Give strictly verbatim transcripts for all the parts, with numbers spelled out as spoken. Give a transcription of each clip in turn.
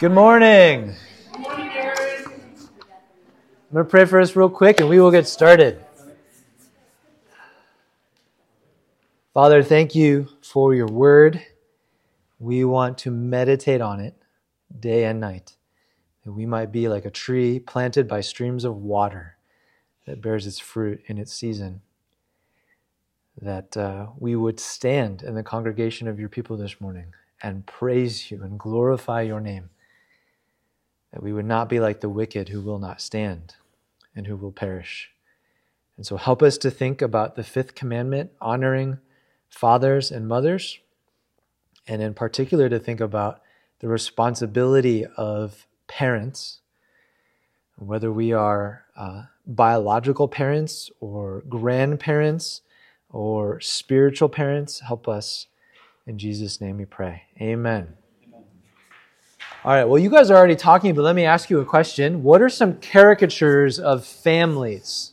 Good morning. Good morning, Aaron. I'm going to pray for us real quick and we will get started. Father, thank you for your word. We want to meditate on it day and night, that we might be like a tree planted by streams of water that bears its fruit in its season, that uh, we would stand in the congregation of your people this morning and praise you and glorify your name, that we would not be like the wicked who will not stand and who will perish. And so help us to think about the fifth commandment, honoring fathers and mothers, and in particular to think about the responsibility of parents, whether we are uh, biological parents or grandparents or spiritual parents. Help us. In Jesus' name we pray. Amen. Amen. All right, well, you guys are already talking, but let me ask you a question. What are some caricatures of families?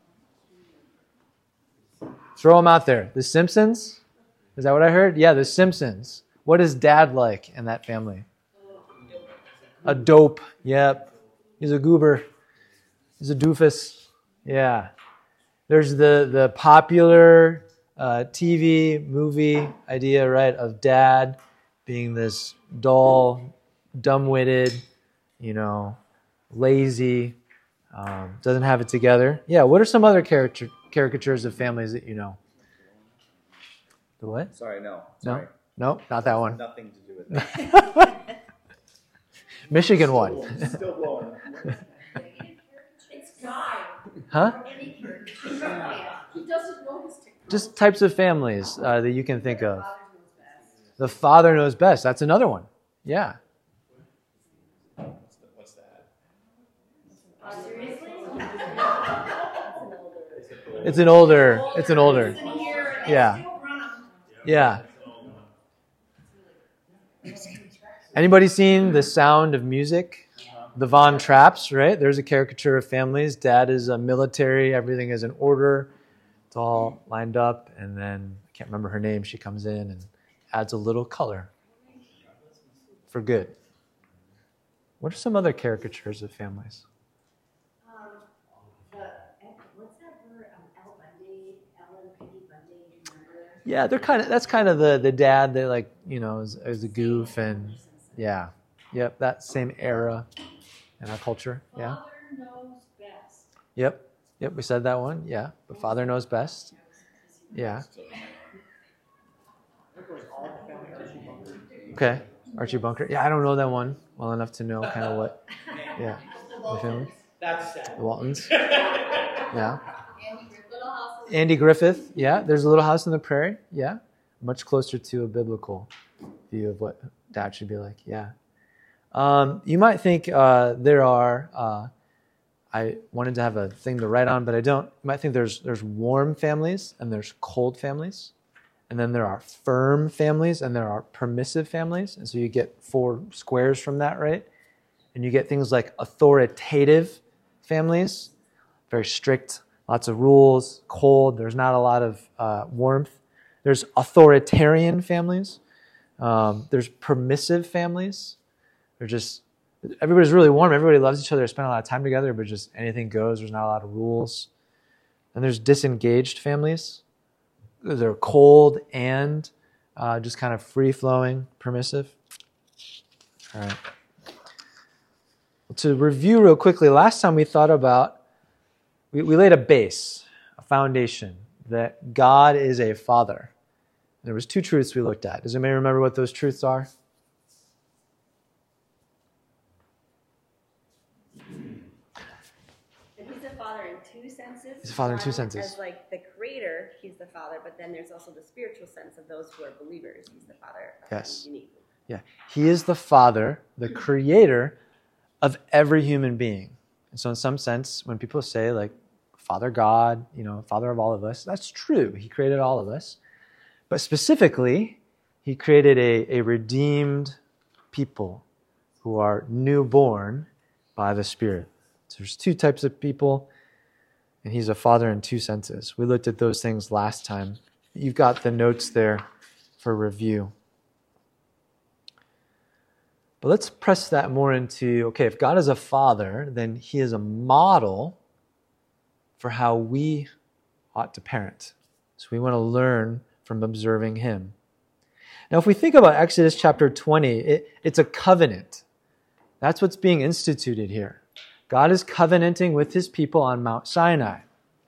Throw them out there. The Simpsons? Is that what I heard? Yeah, The Simpsons. What is dad like in that family? A dope. Yep. He's a goober. He's a doofus. Yeah. There's the, the popular uh, T V movie idea, right, of dad being this dull, dumb-witted, you know, lazy, um, doesn't have it together. Yeah, what are some other caricature, caricatures of families that you know? The what? Sorry, no. Sorry. No? No, not that one. Nothing to do with that. Michigan one. Still blowing. It's God. Huh? He doesn't know his technology. Just types of families uh, that you can think of. The father knows best. That's another one. Yeah. What's that? Uh, seriously? It's an older. It's an older. Yeah. Yeah. Anybody seen The Sound of Music? The Von Trapps, right? There's a caricature of families. Dad is a military. Everything is in order. It's all lined up. And then, I can't remember her name. She comes in and adds a little color for good. What are some other caricatures of families? Um, the, what's that word? Um, Al Bundy, Ellen Peggy Bundy, remember? Yeah, they're kind of. That's kind of the, the dad that, like, you know, is, is a goof, and yeah, yep, that same era in our culture. Yeah. Father knows best. Yep, yep, we said that one. Yeah, but father knows best. Yeah. Okay, Archie Bunker. Yeah, I don't know that one well enough to know kind of what. Yeah, the family. That's sad. The Waltons. Yeah. Andy Griffith. Little House of Andy Griffith. Yeah, there's a Little House on the Prairie. Yeah, much closer to a biblical view of what dad should be like. Yeah. Um, you might think uh, there are. Uh, I wanted to have a thing to write on, but I don't. You might think there's there's warm families and there's cold families. And then there are firm families and there are permissive families. And so you get four squares from that, right? And you get things like authoritative families, very strict, lots of rules, cold. There's not a lot of uh, warmth. There's authoritarian families. Um, there's permissive families. They're just, everybody's really warm. Everybody loves each other. They spend a lot of time together, but just anything goes. There's not a lot of rules. And there's disengaged families. They're cold and uh, just kind of free-flowing, permissive. All right. To review real quickly, last time we thought about, we, we laid a base, a foundation, that God is a father. There was two truths we looked at. Does anybody remember what those truths are? He's a father in two senses. He's a father in two One, senses. As like the creator, he's the father, but then there's also the spiritual sense of those who are believers. He's the father of them Yes. uniquely. Yeah. He is the father, the creator of every human being. And so in some sense, when people say like, Father God, you know, Father of all of us, that's true. He created all of us. But specifically, he created a, a redeemed people who are newborn by the Spirit. So there's two types of people, and he's a father in two senses. We looked at those things last time. You've got the notes there for review. But But let's press that more into, okay, if God is a father, then he is a model for how we ought to parent. So we want to learn from observing him. Now, if we think about Exodus chapter twenty, it, it's a covenant. That's what's being instituted here. God is covenanting with his people on Mount Sinai.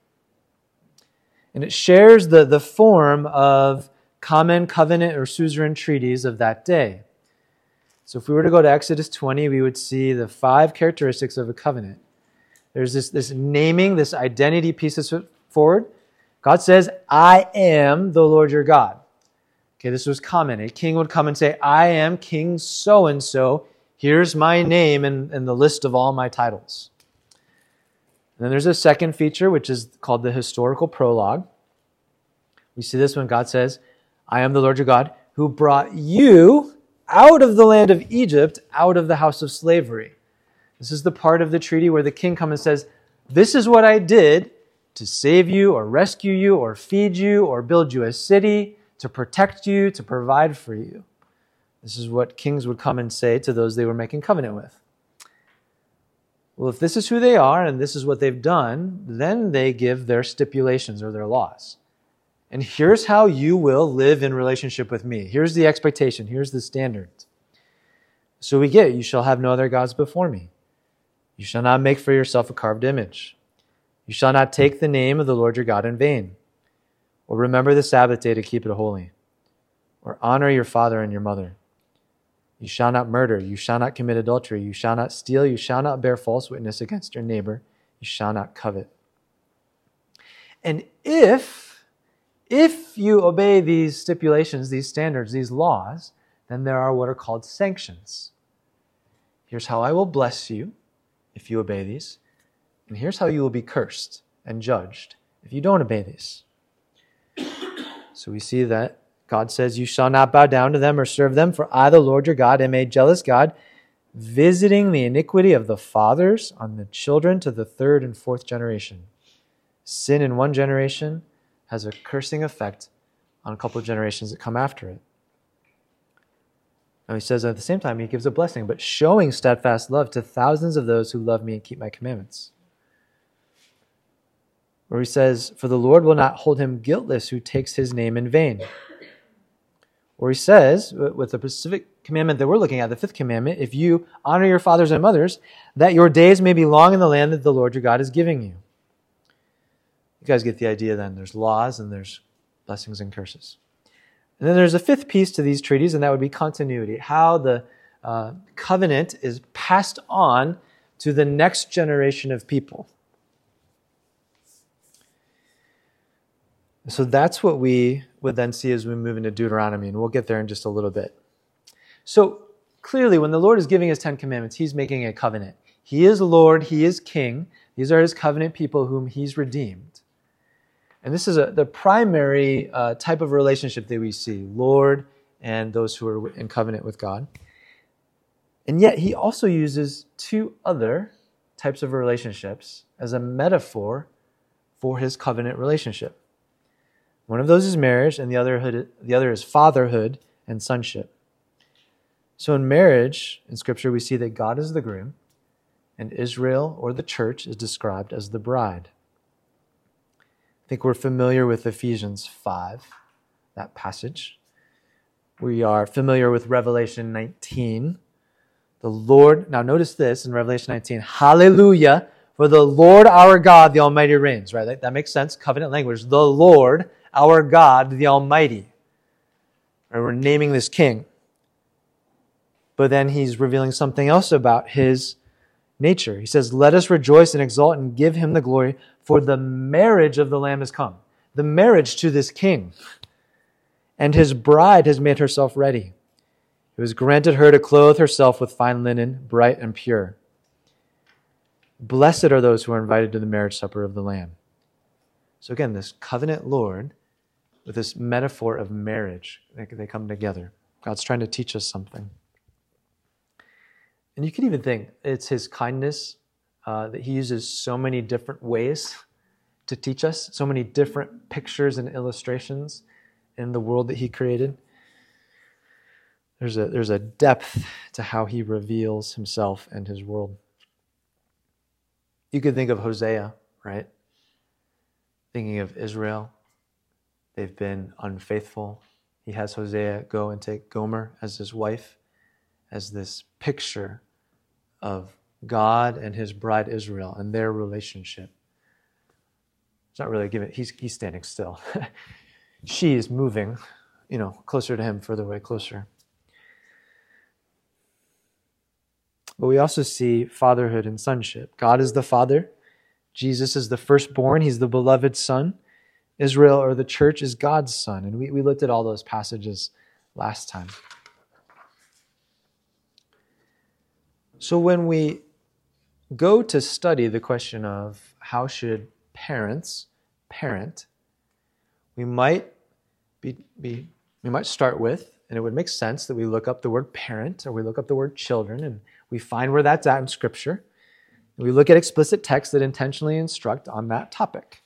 And it shares the, the form of common covenant or suzerain treaties of that day. So if we were to go to Exodus twenty, we would see the five characteristics of a covenant. There's this, this naming, this identity piece that's forward. God says, I am the Lord your God. Okay, this was common. A king would come and say, I am King so-and-so. Here's my name and, and the list of all my titles. And then there's a second feature, which is called the historical prologue. We see this when God says, I am the Lord your God, who brought you out of the land of Egypt, out of the house of slavery. This is the part of the treaty where the king comes and says, this is what I did to save you or rescue you or feed you or build you a city, to protect you, to provide for you. This is what kings would come and say to those they were making covenant with. Well, if this is who they are and this is what they've done, then they give their stipulations or their laws. And here's how you will live in relationship with me. Here's the expectation. Here's the standard. So we get, you shall have no other gods before me. You shall not make for yourself a carved image. You shall not take the name of the Lord your God in vain. Or remember the Sabbath day to keep it holy. Or honor your father and your mother. You shall not murder. You shall not commit adultery. You shall not steal. You shall not bear false witness against your neighbor. You shall not covet. And if, if you obey these stipulations, these standards, these laws, then there are what are called sanctions. Here's how I will bless you if you obey these. And here's how you will be cursed and judged if you don't obey these. So we see that God says, you shall not bow down to them or serve them, for I, the Lord your God, am a jealous God, visiting the iniquity of the fathers on the children to the third and fourth generation. Sin in one generation has a cursing effect on a couple of generations that come after it. Now he says at the same time, he gives a blessing, but showing steadfast love to thousands of those who love me and keep my commandments. Where he says, for the Lord will not hold him guiltless who takes his name in vain. Or he says, with the specific commandment that we're looking at, the fifth commandment, if you honor your fathers and mothers, that your days may be long in the land that the Lord your God is giving you. You guys get the idea then. There's laws and there's blessings and curses. And then there's a fifth piece to these treaties, and that would be continuity. How the uh, covenant is passed on to the next generation of people. So that's what we would then see as we move into Deuteronomy, and we'll get there in just a little bit. So clearly, when the Lord is giving his Ten Commandments, he's making a covenant. He is Lord, he is King. These are his covenant people whom he's redeemed. And this is a, the primary uh, type of relationship that we see, Lord and those who are in covenant with God. And yet he also uses two other types of relationships as a metaphor for his covenant relationship. One of those is marriage, and the other, the other is fatherhood and sonship. So in marriage, in Scripture, we see that God is the groom, and Israel, or the church, is described as the bride. I think we're familiar with Ephesians five, that passage. We are familiar with Revelation nineteen. The Lord, now notice this in Revelation nineteen, hallelujah, for the Lord our God, the Almighty reigns, right? That, that makes sense, covenant language. The Lord our God, the Almighty. Right, we're naming this king. But then he's revealing something else about his nature. He says, let us rejoice and exult and give him the glory, for the marriage of the Lamb has come. The marriage to this king. And his bride has made herself ready. It was granted her to clothe herself with fine linen, bright and pure. Blessed are those who are invited to the marriage supper of the Lamb. So again, this covenant Lord with this metaphor of marriage, they, they come together. God's trying to teach us something. And you can even think it's his kindness uh, that he uses so many different ways to teach us, so many different pictures and illustrations in the world that he created. There's a, there's a depth to how he reveals himself and his world. You could think of Hosea, right? Thinking of Israel. They've been unfaithful. He has Hosea go and take Gomer as his wife, as this picture of God and his bride Israel and their relationship. It's not really given, he's, he's standing still. She is moving, you know, closer to him, further away, closer. But we also see fatherhood and sonship. God is the Father. Jesus is the firstborn. He's the beloved Son. Israel, or the church, is God's Son. And we, we looked at all those passages last time. So when we go to study the question of how should parents parent, we might be, be we might start with, and it would make sense that we look up the word parent, or we look up the word children, and we find where that's at in Scripture. And we look at explicit texts that intentionally instruct on that topic.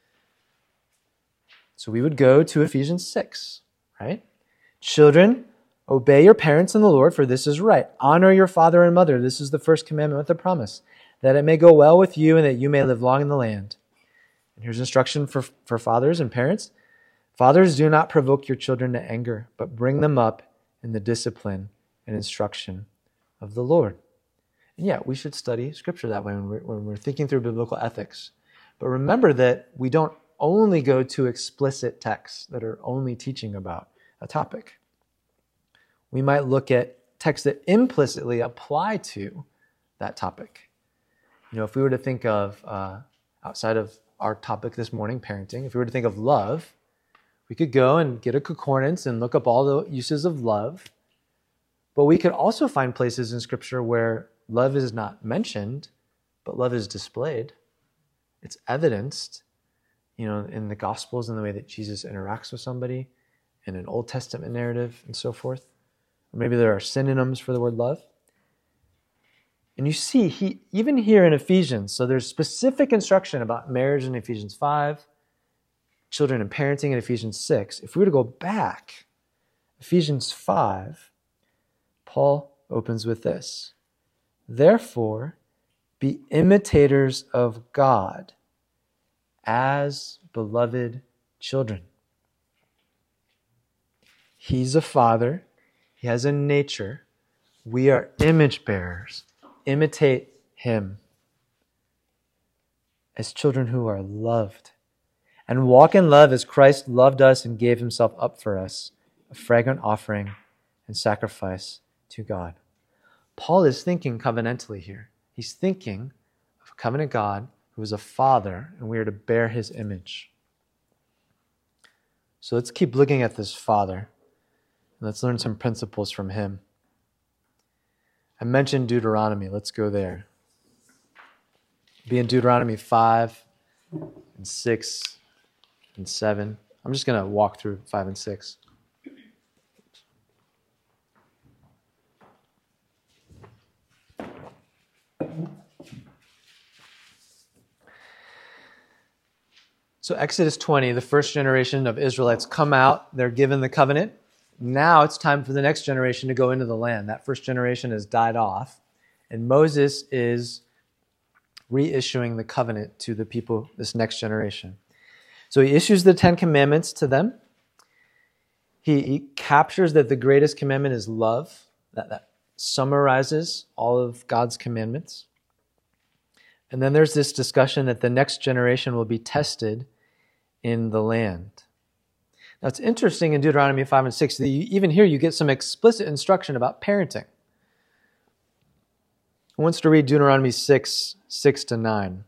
So we would go to Ephesians six, right? Children, obey your parents in the Lord, for this is right. Honor your father and mother. This is the first commandment with a promise, that it may go well with you and that you may live long in the land. And here's instruction for, for fathers and parents. Fathers, do not provoke your children to anger, but bring them up in the discipline and instruction of the Lord. And yeah, we should study Scripture that way when we're, when we're thinking through biblical ethics. But remember that we don't only go to explicit texts that are only teaching about a topic. We might look at texts that implicitly apply to that topic. You know, if we were to think of, uh, outside of our topic this morning, parenting, if we were to think of love, we could go and get a concordance and look up all the uses of love. But we could also find places in Scripture where love is not mentioned, but love is displayed. It's evidenced, you know, in the Gospels, in the way that Jesus interacts with somebody, in an Old Testament narrative, and so forth. Or maybe there are synonyms for the word love. And you see, he even here in Ephesians, so there's specific instruction about marriage in Ephesians five, children and parenting in Ephesians six. If we were to go back, Ephesians five, Paul opens with this. Therefore, be imitators of God as beloved children. He's a father. He has a nature. We are image bearers. Imitate him as children who are loved. And walk in love as Christ loved us and gave himself up for us, a fragrant offering and sacrifice to God. Paul is thinking covenantally here. He's thinking of a covenant God who is a father, and we are to bear his image. So let's keep looking at this father. Let's learn some principles from him. I mentioned Deuteronomy. Let's go there. Be in Deuteronomy five and six and seven. I'm just going to walk through five and six. So Exodus twenty, the first generation of Israelites come out. They're given the covenant. Now it's time for the next generation to go into the land. That first generation has died off. And Moses is reissuing the covenant to the people, this next generation. So he issues the Ten Commandments to them. He, he captures that the greatest commandment is love. That, that summarizes all of God's commandments. And then there's this discussion that the next generation will be tested in the land. Now it's interesting in Deuteronomy five and six that you, even here you get some explicit instruction about parenting. Who wants to read Deuteronomy six, six to nine?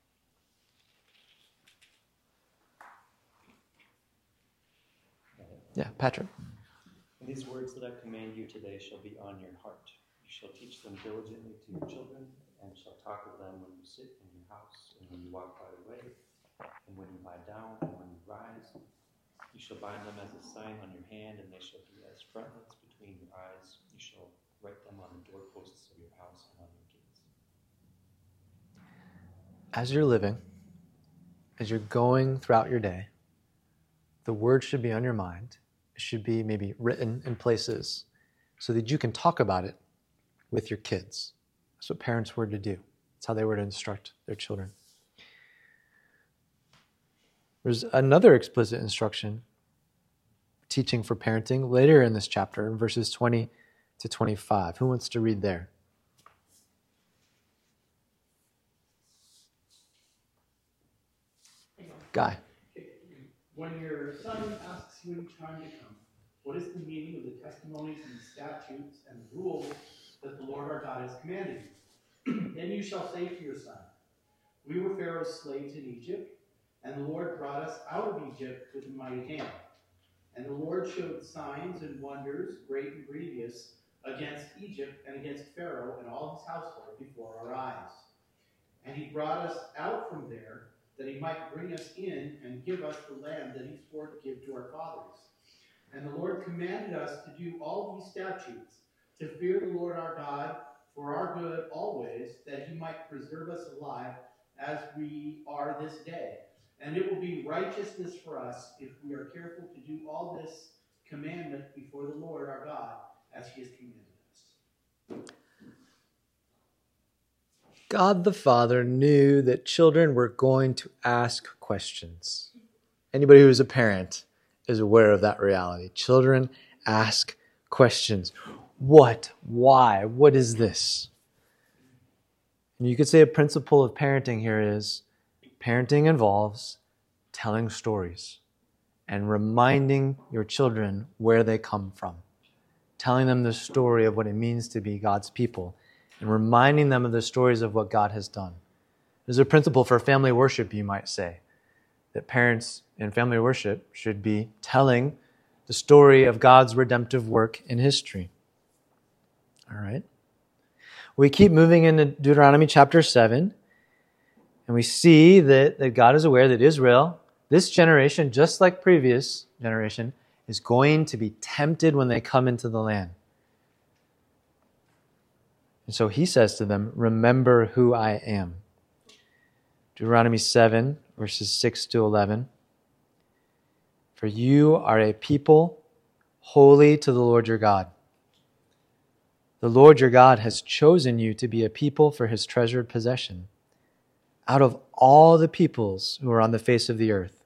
Yeah, Patrick. And these words that I command you today shall be on your heart. You shall teach them diligently to your children, and shall talk of them when you sit in your house, and when you walk by the way, and when you lie down, and when you rise. You shall bind them as a sign on your hand, and they shall be as frontlets between your eyes. You shall write them on the doorposts of your house and on your gates. As you're living, as you're going throughout your day, the word should be on your mind. It should be maybe written in places so that you can talk about it with your kids. That's what parents were to do. That's how they were to instruct their children. There's another explicit instruction, teaching for parenting, later in this chapter, in verses twenty to twenty-five. Who wants to read there? Guy. When your son asks you in time to come, what is the meaning of the testimonies and statutes and rules that the Lord our God has commanded you? Then you shall say to your son, we were Pharaoh's slaves in Egypt, and the Lord brought us out of Egypt with a mighty hand. And the Lord showed signs and wonders, great and grievous, against Egypt and against Pharaoh and all his household before our eyes. And he brought us out from there, that he might bring us in and give us the land that he swore to give to our fathers. And the Lord commanded us to do all these statutes, to fear the Lord our God for our good always, that he might preserve us alive as we are this day. And it will be righteousness for us if we are careful to do all this commandment before the Lord our God, as he has commanded us. God the Father knew that children were going to ask questions. Anybody who's a parent is aware of that reality. Children ask questions. What? Why? What is this? And you could say a principle of parenting here is parenting involves telling stories and reminding your children where they come from. Telling them the story of what it means to be God's people and reminding them of the stories of what God has done. There's a principle for family worship, you might say, that parents in family worship should be telling the story of God's redemptive work in history. All right? We keep moving into Deuteronomy chapter seven, and we see that, that God is aware that Israel, this generation, just like previous generation, is going to be tempted when they come into the land. And so he says to them, remember who I am. Deuteronomy seven, verses six to eleven. For you are a people holy to the Lord your God. The Lord your God has chosen you to be a people for his treasured possession out of all the peoples who are on the face of the earth.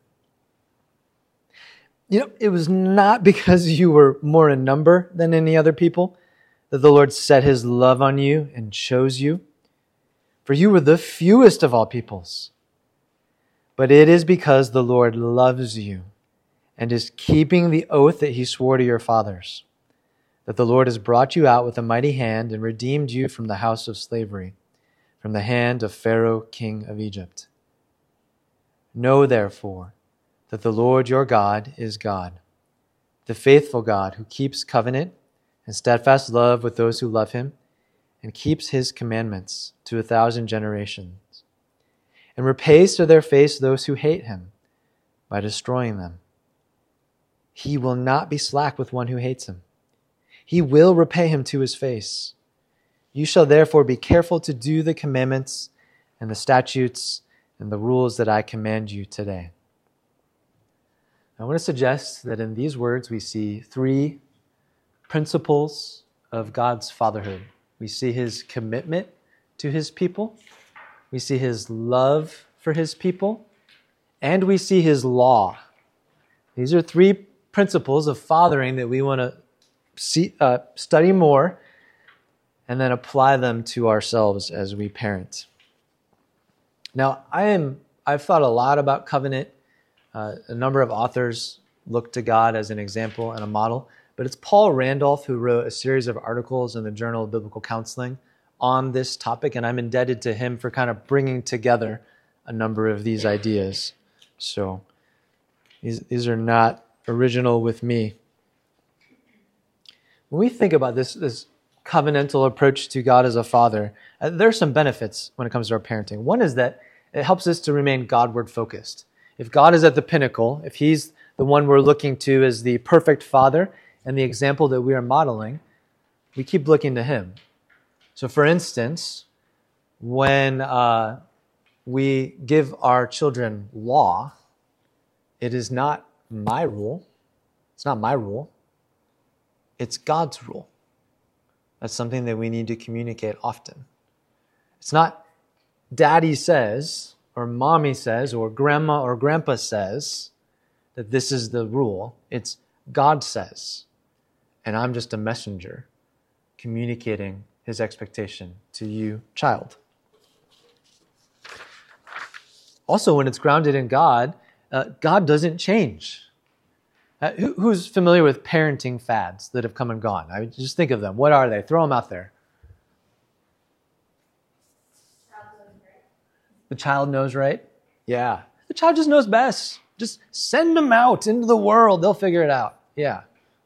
You know, it was not because you were more in number than any other people that the Lord set his love on you and chose you. For you were the fewest of all peoples. But it is because the Lord loves you and is keeping the oath that he swore to your fathers, that the Lord has brought you out with a mighty hand and redeemed you from the house of slavery, from the hand of Pharaoh, king of Egypt. Know, therefore, that the Lord your God is God, the faithful God who keeps covenant and steadfast love with those who love him and keeps his commandments to a thousand generations, and repays to their face those who hate him by destroying them. He will not be slack with one who hates him. He will repay him to his face. You shall therefore be careful to do the commandments and the statutes and the rules that I command you today. I want to suggest that in these words we see three principles of God's fatherhood. We see his commitment to his people, we see his love for his people, and we see his law. These are three principles of fathering that we want to see, uh, study more and then apply them to ourselves as we parent. Now, I am, I've thought a lot about covenant. Uh, a number of authors look to God as an example and a model, but it's Paul Randolph who wrote a series of articles in the Journal of Biblical Counseling on this topic, and I'm indebted to him for kind of bringing together a number of these ideas. So these, these are not original with me. When we think about this, this covenantal approach to God as a father, uh, there are some benefits when it comes to our parenting. One is that it helps us to remain Godward focused. If God is at the pinnacle, if he's the one we're looking to as the perfect father and the example that we are modeling, we keep looking to him. So for instance, when uh, we give our children law, it is not my rule. It's not my rule. It's God's rule. That's something that we need to communicate often. It's not daddy says, or mommy says, or grandma or grandpa says that this is the rule. It's God says. And I'm just a messenger communicating his expectation to you, child. Also, when it's grounded in God, uh, God doesn't change. Uh, who, who's familiar with parenting fads that have come and gone? I mean, just think of them. What are they? Throw them out there. The child knows right? Yeah. The child just knows best. Just send them out into the world. They'll figure it out. Yeah.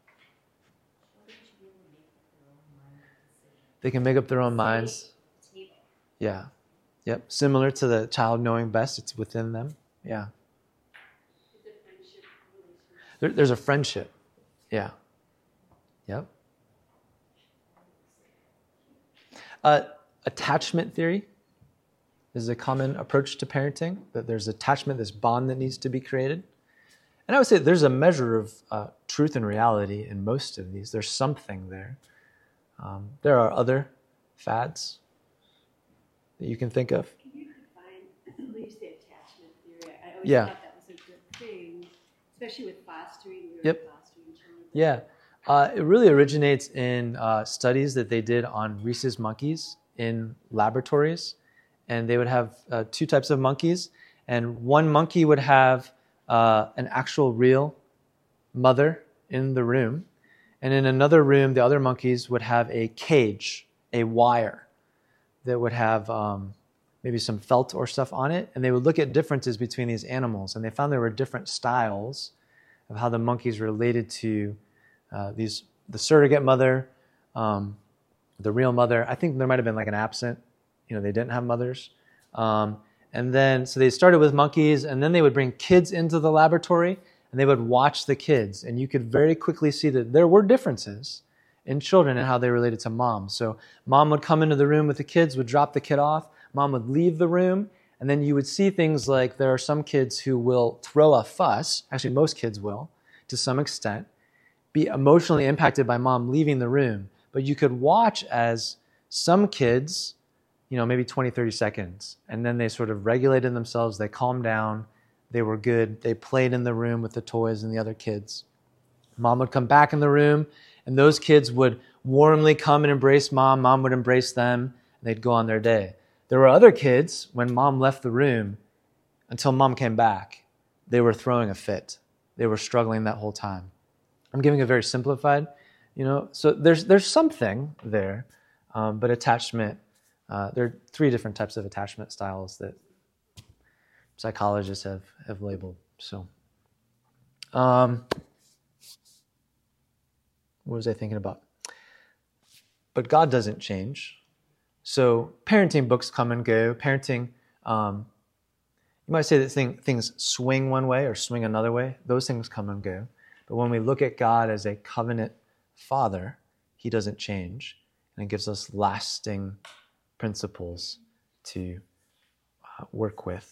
They can make up their own minds. Yeah. Yep. Similar to the child knowing best. It's within them. Yeah. There, there's a friendship. Yeah. Yep. Uh, attachment theory is a common approach to parenting, that there's attachment, this bond that needs to be created. And I would say there's a measure of uh, truth and reality in most of these. There's something there. Um, there are other fads that you can think of. Can you define, when you say attachment theory, I always Yeah. thought that was a good thing, especially with fostering, you're Yep. fostering children. Yeah. Uh, it really originates in uh, studies that they did on rhesus monkeys in laboratories. And they would have uh, two types of monkeys. And one monkey would have uh, an actual real mother in the room. And in another room, the other monkeys would have a cage, a wire, that would have um, maybe some felt or stuff on it. And they would look at differences between these animals. And they found there were different styles of how the monkeys related to uh, these the surrogate mother, um, the real mother. I think there might have been like an absent. You know, they didn't have mothers. Um, and then, so they started with monkeys, and then they would bring kids into the laboratory, and they would watch the kids. And you could very quickly see that there were differences in children and how they related to mom. So mom would come into the room with the kids, would drop the kid off, mom would leave the room, and then you would see things like there are some kids who will throw a fuss, actually most kids will, to some extent, be emotionally impacted by mom leaving the room. But you could watch as some kids, you know, maybe twenty, thirty seconds, and then they sort of regulated themselves, they calmed down, they were good, they played in the room with the toys and the other kids. Mom would come back in the room, and those kids would warmly come and embrace mom, mom would embrace them, and they'd go on their day. There were other kids, when mom left the room, until mom came back, they were throwing a fit. They were struggling that whole time. I'm giving a very simplified, you know, so there's there's something there, um, but attachment, uh, there are three different types of attachment styles that psychologists have, have labeled. So, um, what was I thinking about? But God doesn't change. So parenting books come and go. Parenting, um, you might say that thing, things swing one way or swing another way. Those things come and go. But when we look at God as a covenant father, he doesn't change. And it gives us lasting principles to uh, work with.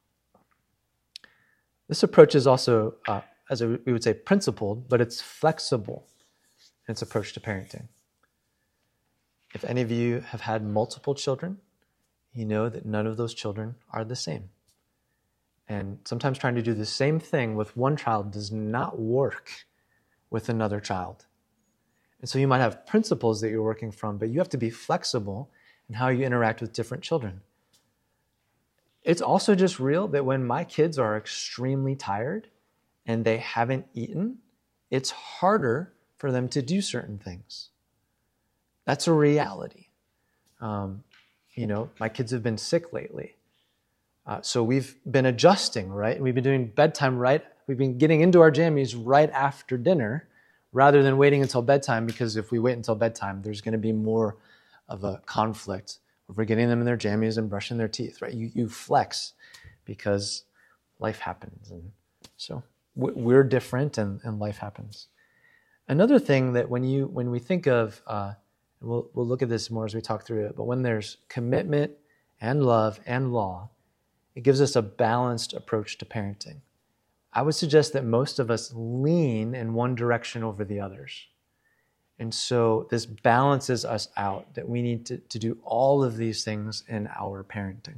This approach is also, uh, as we would say, principled, but it's flexible in its approach to parenting. If any of you have had multiple children, you know that none of those children are the same. And sometimes trying to do the same thing with one child does not work with another child. And so you might have principles that you're working from, but you have to be flexible in how you interact with different children. It's also just real that when my kids are extremely tired and they haven't eaten, it's harder for them to do certain things. That's a reality. Um, you know, my kids have been sick lately. Uh, so we've been adjusting, right? We've been doing bedtime right. We've been getting into our jammies right after dinner rather than waiting until bedtime, because if we wait until bedtime, there's going to be more of a conflict over getting them in their jammies and brushing their teeth, right? You, you flex because life happens. And so we're different and, and life happens. Another thing that when you when we think of, uh, and we'll, we'll look at this more as we talk through it, but when there's commitment and love and law, it gives us a balanced approach to parenting. I would suggest that most of us lean in one direction over the others. And so this balances us out, that we need to, to do all of these things in our parenting.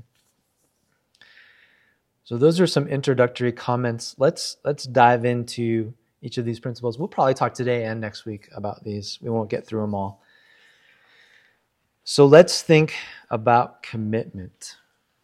So those are some introductory comments. Let's let's dive into each of these principles. We'll probably talk today and next week about these. We won't get through them all. So let's think about commitment.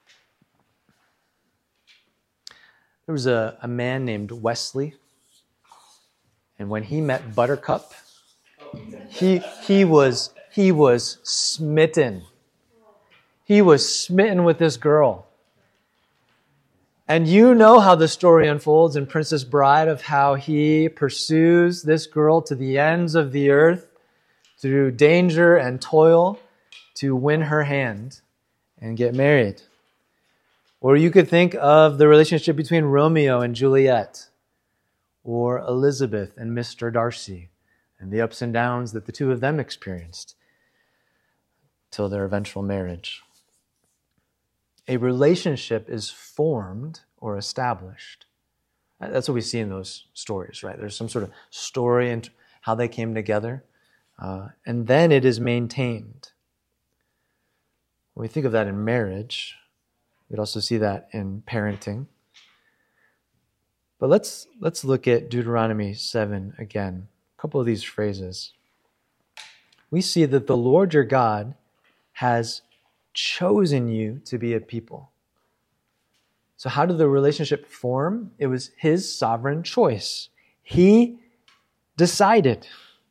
There was a, a man named Wesley, and when he met Buttercup, he he was he was smitten. He was smitten with this girl. And you know how the story unfolds in Princess Bride, of how he pursues this girl to the ends of the earth through danger and toil to win her hand and get married. Or you could think of the relationship between Romeo and Juliet, or Elizabeth and Mister Darcy, and the ups and downs that the two of them experienced till their eventual marriage. A relationship is formed or established. That's what we see in those stories, right? There's some sort of story and how they came together, uh, and then it is maintained. When we think of that in marriage, we'd also see that in parenting. But let's let's look at Deuteronomy seven again. A couple of these phrases. We see that the Lord your God has chosen you to be a people. So how did the relationship form? It was his sovereign choice. He decided.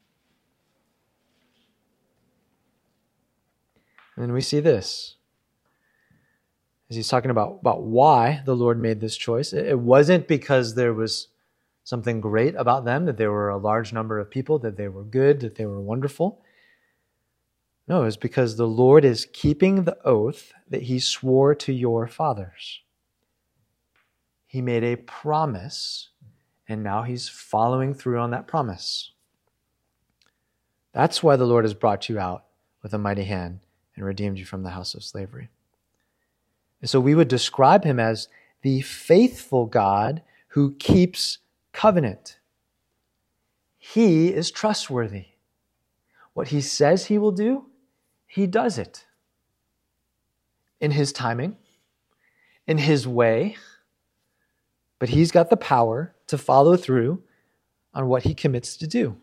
And then we see this. As he's talking about, about why the Lord made this choice. It wasn't because there was something great about them, that there were a large number of people, that they were good, that they were wonderful. No, it's because the Lord is keeping the oath that he swore to your fathers. He made a promise, and now he's following through on that promise. That's why the Lord has brought you out with a mighty hand and redeemed you from the house of slavery. And so we would describe him as the faithful God who keeps covenant. He is trustworthy. What he says he will do, he does it. In his timing, in his way, but he's got the power to follow through on what he commits to do.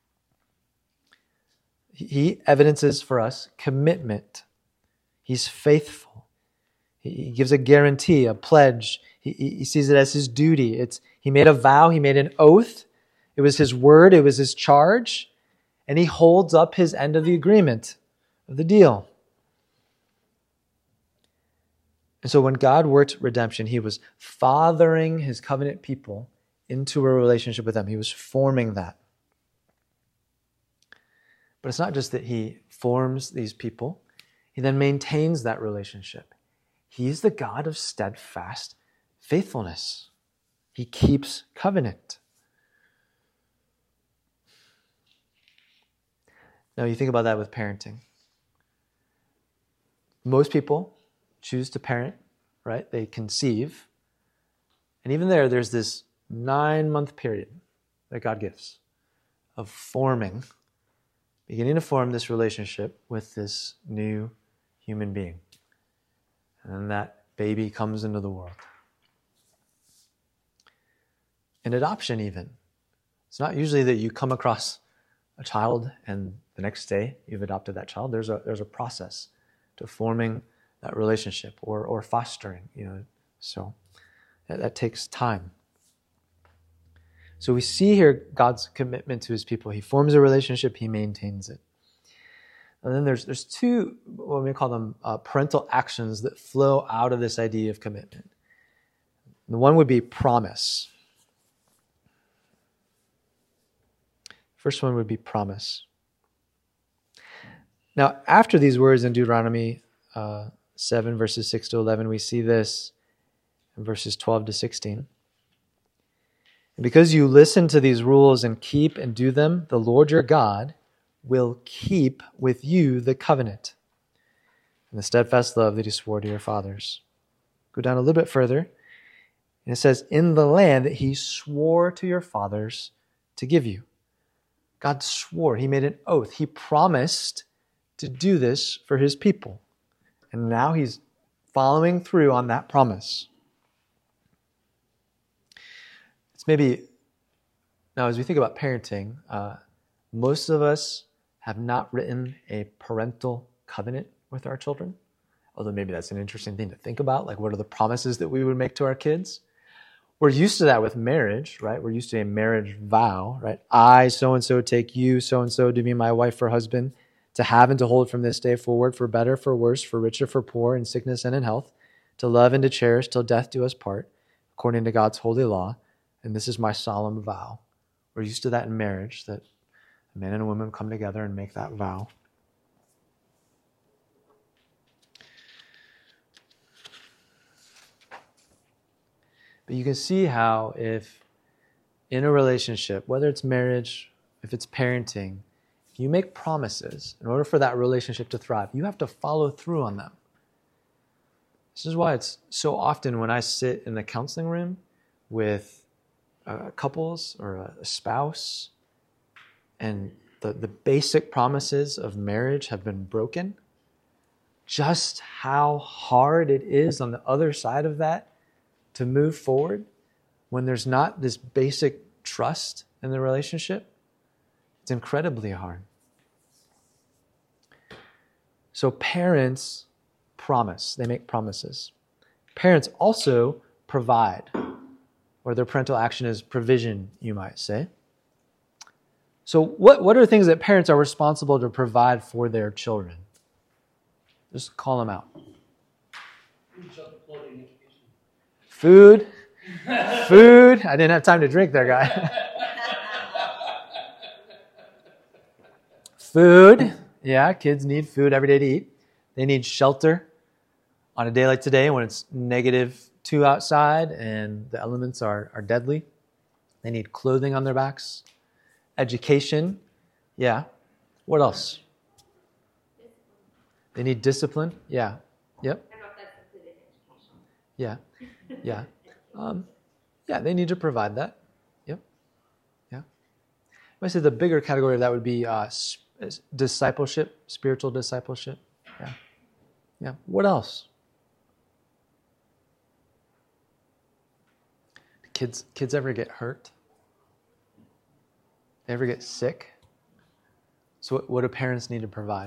He evidences for us commitment. He's faithful. He gives a guarantee, a pledge. He, he sees it as his duty. It's, he made a vow, he made an oath. It was his word, it was his charge. And he holds up his end of the agreement, of the deal. And so when God worked redemption, he was fathering his covenant people into a relationship with them. He was forming that. But it's not just that he forms these people. He then maintains that relationship. He's the God of steadfast faithfulness. He keeps covenant. Now you think about that with parenting. Most people choose to parent, right? They conceive. And even there, there's this nine-month period that God gives of forming, beginning to form this relationship with this new human being. And then that baby comes into the world. In adoption even, it's not usually that you come across a child and the next day you've adopted that child. There's a there's a process to forming that relationship, or or fostering, you know. So that, that takes time. So we see here God's commitment to his people. He forms a relationship, he maintains it. And then there's there's two, what we call them, uh, parental actions that flow out of this idea of commitment. The one would be promise. First one would be promise. Now, after these words in Deuteronomy uh, seven, verses six to eleven, we see this in verses twelve to sixteen. And because you listen to these rules and keep and do them, the Lord your God will keep with you the covenant and the steadfast love that he swore to your fathers. Go down a little bit further, and it says, in the land that he swore to your fathers to give you. God swore, he made an oath. He promised to do this for his people. And now he's following through on that promise. It's maybe, now as we think about parenting, uh, most of us have not written a parental covenant with our children. Although maybe that's an interesting thing to think about. Like, what are the promises that we would make to our kids? We're used to that with marriage, right? We're used to a marriage vow, right? I, so-and-so, take you, so-and-so, to be my wife or husband, to have and to hold from this day forward, for better, for worse, for richer, for poor, in sickness and in health, to love and to cherish till death do us part, according to God's holy law. And this is my solemn vow. We're used to that in marriage, that a man and a woman come together and make that vow. But you can see how if in a relationship, whether it's marriage, if it's parenting, if you make promises, in order for that relationship to thrive, you have to follow through on them. This is why it's so often when I sit in the counseling room with uh, couples or a, a spouse, and the, the basic promises of marriage have been broken, just how hard it is on the other side of that to move forward when there's not this basic trust in the relationship. It's incredibly hard. So parents promise. They make promises. Parents also provide, or their parental action is provision, you might say. So what, what are things that parents are responsible to provide for their children? Just call them out. Food. Food. I didn't have time to drink there, guy. Food. Yeah, kids need food every day to eat. They need shelter on a day like today when it's negative two outside and the elements are, are deadly. They need clothing on their backs. Education. Yeah. What else? They need discipline. Yeah. Yep. I don't know if that's included in education. Yeah. Yeah. Um, yeah, they need to provide that. Yep. Yeah. I say the bigger category of that would be uh, discipleship, spiritual discipleship. Yeah. Yeah. What else? Do kids, kids ever get hurt? They ever get sick? So what, what do parents need to provide?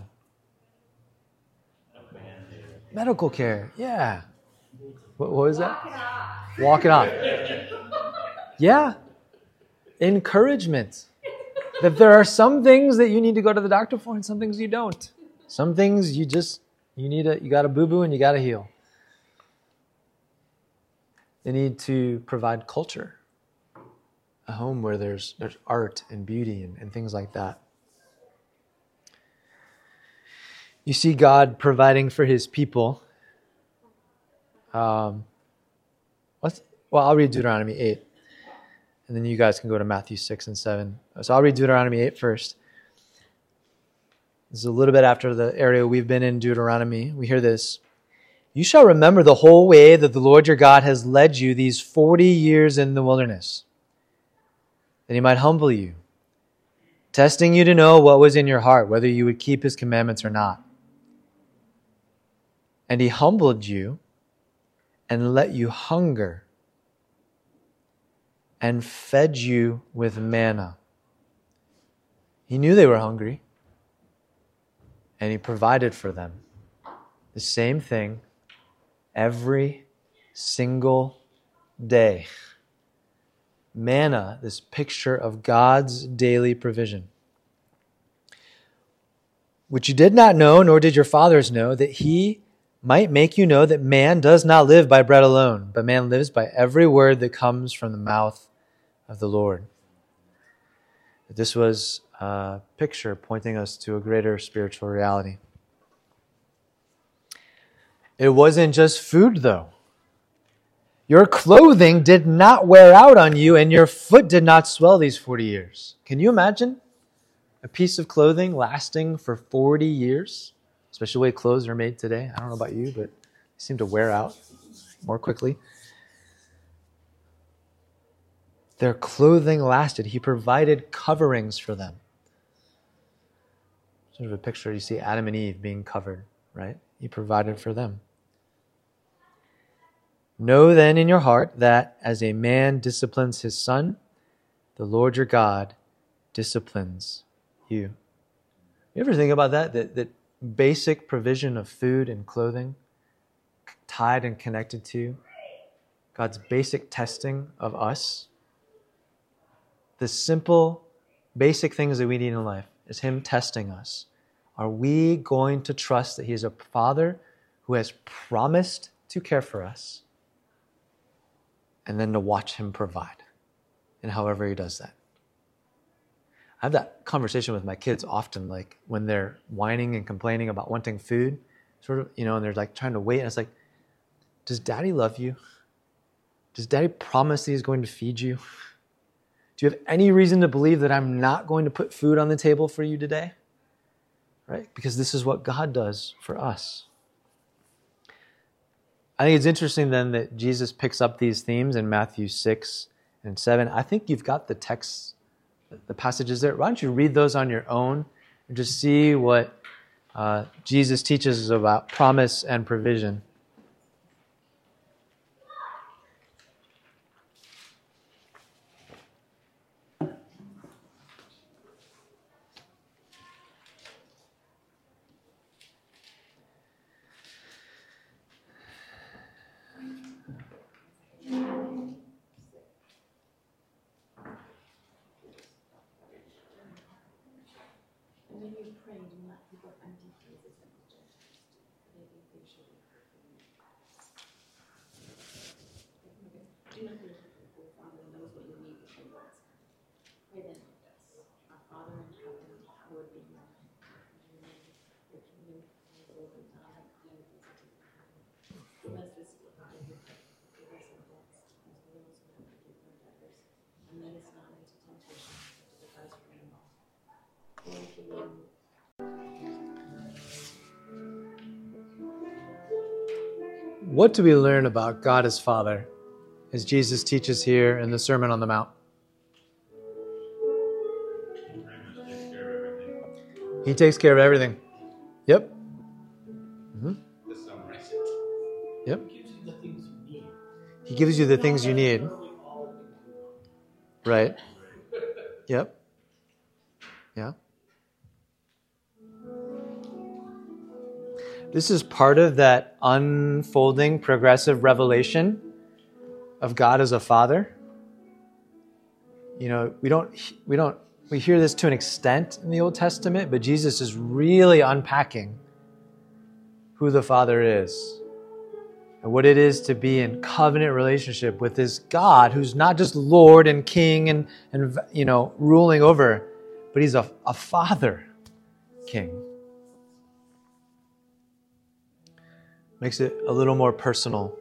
Medical care. Yeah. What, what was that? Walk it off. Walk it off. Yeah. Encouragement. That there are some things that you need to go to the doctor for and some things you don't. Some things you just, you need a, you got a boo-boo and you got to heal. They need to provide culture. A home where there's there's art and beauty and, and things like that. You see God providing for his people. Um, what's, well, I'll read Deuteronomy eight. And then you guys can go to Matthew six and seven. So I'll read Deuteronomy eight first. This is a little bit after the area we've been in Deuteronomy. We hear this. You shall remember the whole way that the Lord your God has led you these forty years in the wilderness, that he might humble you, testing you to know what was in your heart, whether you would keep his commandments or not. And he humbled you and let you hunger and fed you with manna. He knew they were hungry, and he provided for them. The same thing every single day. Manna, this picture of God's daily provision, which you did not know, nor did your fathers know, that he might make you know that man does not live by bread alone, but man lives by every word that comes from the mouth of the Lord. This was a picture pointing us to a greater spiritual reality. It wasn't just food, though. Your clothing did not wear out on you, and your foot did not swell these forty years. Can you imagine a piece of clothing lasting for forty years? Especially the way clothes are made today. I don't know about you, but they seem to wear out more quickly. Their clothing lasted. He provided coverings for them. Sort of a picture, you see Adam and Eve being covered, right? He provided for them. Know then in your heart that as a man disciplines his son, the Lord your God disciplines you. You ever think about that? That, that basic provision of food and clothing tied and connected to God's basic testing of us. The simple, basic things that we need in life is Him testing us. Are we going to trust that He is a Father who has promised to care for us, and then to watch Him provide, and however He does that? I have that conversation with my kids often, like when they're whining and complaining about wanting food, sort of, you know, and they're like trying to wait. And it's like, does Daddy love you? Does Daddy promise that He's going to feed you? Do you have any reason to believe that I'm not going to put food on the table for you today? Right? Because this is what God does for us. I think it's interesting then that Jesus picks up these themes in Matthew six and seven. I think you've got the texts, the passages there. Why don't you read those on your own and just see what uh, Jesus teaches us about promise and provision. What do we learn about God as Father, as Jesus teaches here in the Sermon on the Mount? He takes care of everything. Yep. Mm-hmm. Yep. He gives you the things you need. Right. Yep. Yeah. This is part of that unfolding progressive revelation of God as a Father. You know, we don't, we don't, we hear this to an extent in the Old Testament, but Jesus is really unpacking who the Father is and what it is to be in covenant relationship with this God who's not just Lord and King and, and you know, ruling over, but He's a, a Father King. Makes it a little more personal.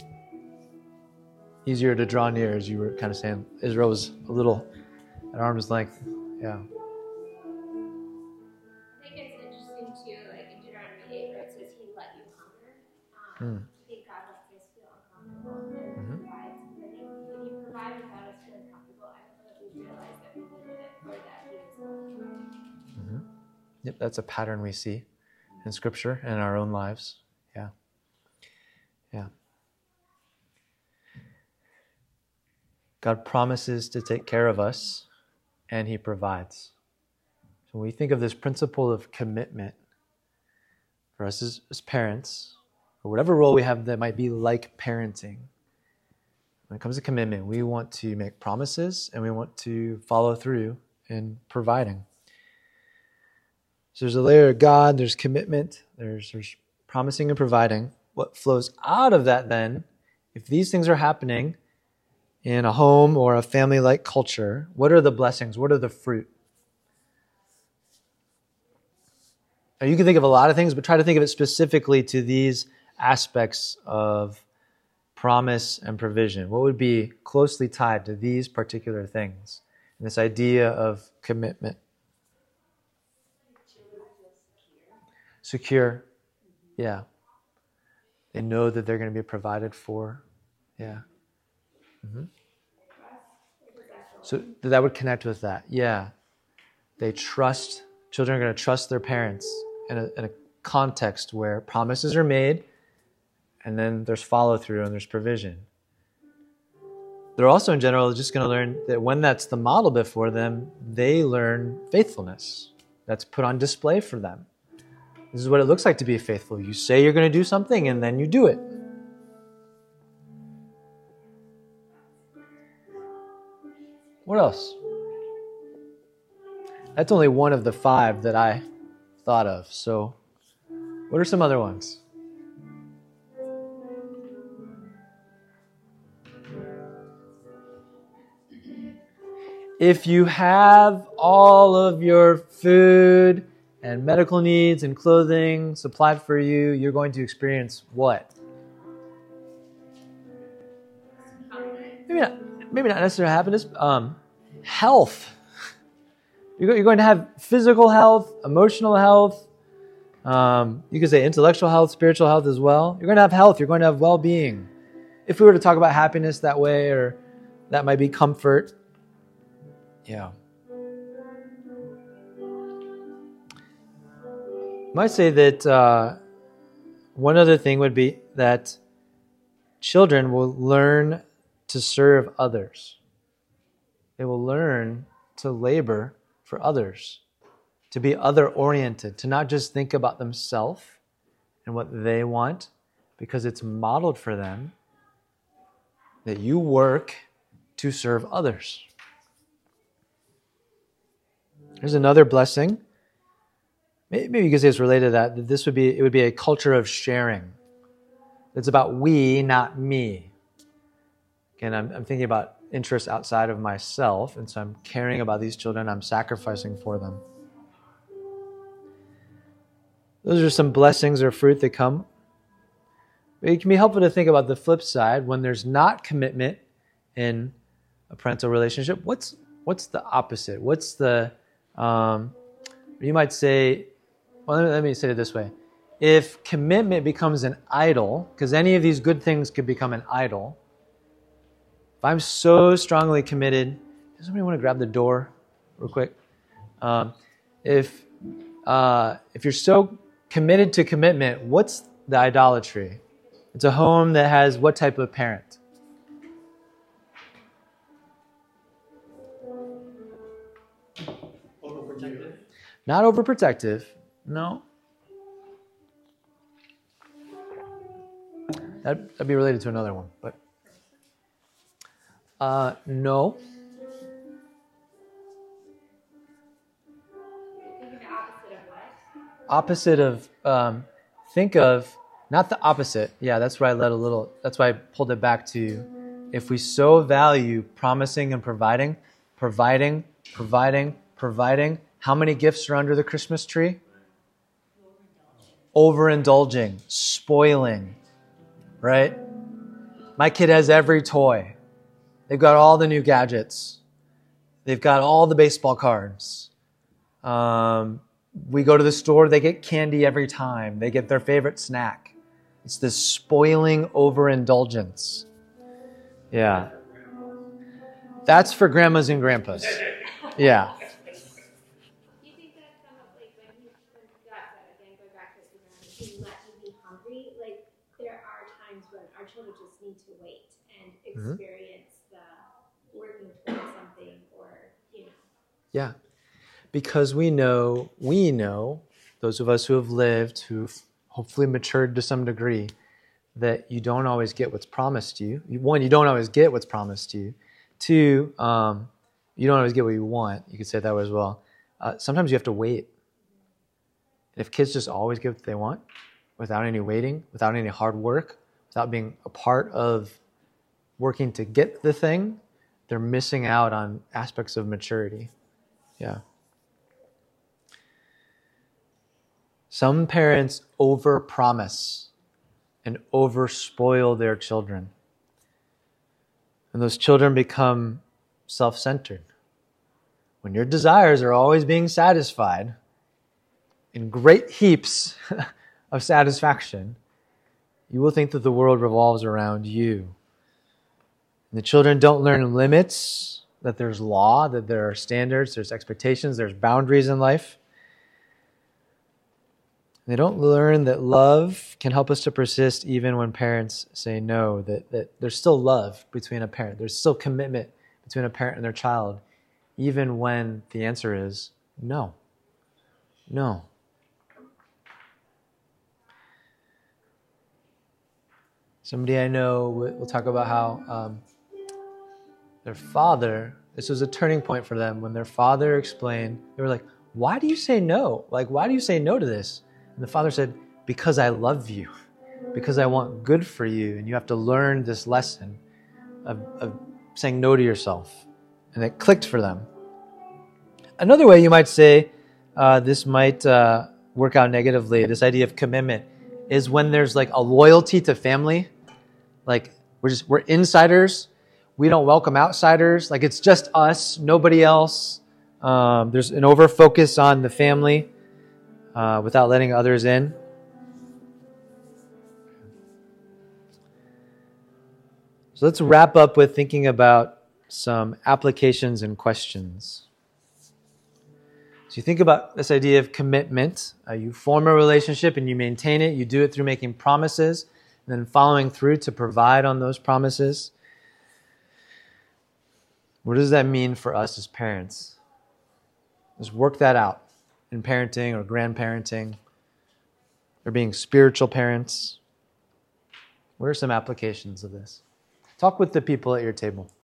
Easier to draw near, as you were kind of saying. Israel was a little at arm's length. Yeah. I think it's interesting too, like in Deuteronomy eight, where it says He let you hunger. Um, mm. I think God lets us feel uncomfortable and mm-hmm. provides. I think when you provide without us feeling comfortable, I don't know that we realize that we needed it or that He was comfortable. Mm-hmm. Yep, that's a pattern we see in Scripture and in our own lives. Yeah. Yeah. God promises to take care of us, and He provides. So when we think of this principle of commitment for us as, as parents, or whatever role we have that might be like parenting, when it comes to commitment, we want to make promises and we want to follow through in providing. So there's a layer of God, there's commitment, there's, there's promising and providing. What flows out of that then, if these things are happening in a home or a family-like culture, what are the blessings? What are the fruit? Now, you can think of a lot of things, but try to think of it specifically to these aspects of promise and provision. What would be closely tied to these particular things? And this idea of commitment. Secure. Yeah. They know that they're going to be provided for. Yeah. Mm-hmm. So that would connect with that. Yeah. They trust Children are going to trust their parents in a, in a context where promises are made and then there's follow through and there's provision. They're also in general just going to learn that when that's the model before them, they learn faithfulness. That's put on display for them. This is what it looks like to be faithful. You say you're going to do something and then you do it. What else? That's only one of the five that I thought of. So, what are some other ones? If you have all of your food and medical needs and clothing supplied for you, you're going to experience what? Maybe not, maybe not necessarily happiness. Um, health. You're going to have physical health, emotional health. Um, you could say intellectual health, spiritual health as well. You're going to have health. You're going to have well-being. If we were to talk about happiness that way, or that might be comfort. Yeah. I might say that uh, one other thing would be that children will learn to serve others. They will learn to labor for others, to be other-oriented, to not just think about themselves and what they want, because it's modeled for them that you work to serve others. There's another blessing. Maybe you could say it's related to that, that this would be, it would be a culture of sharing. It's about we, not me. Again, I'm, I'm thinking about interests outside of myself, and so I'm caring about these children, I'm sacrificing for them. Those are some blessings or fruit that come. It can be helpful to think about the flip side. When there's not commitment in a parental relationship, what's what's the opposite? What's the, um, you might say, well, let me, let me say it this way. If commitment becomes an idol, because any of these good things could become an idol. If I'm so strongly committed, does somebody want to grab the door real quick? Um, if uh, if you're so committed to commitment, what's the idolatry? It's a home that has what type of parent? Overprotective? Not overprotective. No. That'd, that'd be related to another one, but uh, no. Think of the opposite of what? Opposite of, um, think of, not the opposite. Yeah, that's why I let a little, that's why I pulled it back to, if we so value promising and providing, providing, providing, providing, how many gifts are under the Christmas tree? Overindulging, spoiling, right? My kid has every toy. They've got all the new gadgets. They've got all the baseball cards. Um, we go to the store, they get candy every time. They get their favorite snack. It's this spoiling overindulgence. Yeah. That's for grandmas and grandpas. Yeah. Do you think that some of, like, when he, when God said, again, going back to the he let you be hungry, like, there are times when our children just need to wait and experience the working towards something, or, you know. Yeah. Because we know, we know, those of us who have lived, who've hopefully matured to some degree, that you don't always get what's promised to you. One, you don't always get what's promised to you. Two, um, you don't always get what you want. You could say it that way as well. Uh, sometimes you have to wait. And if kids just always get what they want, without any waiting, without any hard work, without being a part of working to get the thing, they're missing out on aspects of maturity. Yeah. Some parents overpromise and overspoil their children. And those children become self-centered. When your desires are always being satisfied in great heaps of satisfaction, you will think that the world revolves around you. And the children don't learn limits, that there's law, that there are standards, there's expectations, there's boundaries in life. They don't learn that love can help us to persist even when parents say no, that, that there's still love between a parent. There's still commitment between a parent and their child, even when the answer is no. No. Somebody I know will talk about how um, their father, this was a turning point for them when their father explained, they were like, why do you say no? Like, why do you say no to this? And the father said, because I love you, because I want good for you, and you have to learn this lesson of, of saying no to yourself. And it clicked for them. Another way you might say uh, this might uh, work out negatively, this idea of commitment, is when there's like a loyalty to family. Like we're just, we're insiders. We don't welcome outsiders. Like it's just us, nobody else. Um, there's an over-focus on the family uh, without letting others in. So let's wrap up with thinking about some applications and questions. So you think about this idea of commitment. Uh, you form a relationship and you maintain it. You do it through making promises and then following through to provide on those promises. What does that mean for us as parents? Let's work that out in parenting or grandparenting or being spiritual parents. What are some applications of this? Talk with the people at your table.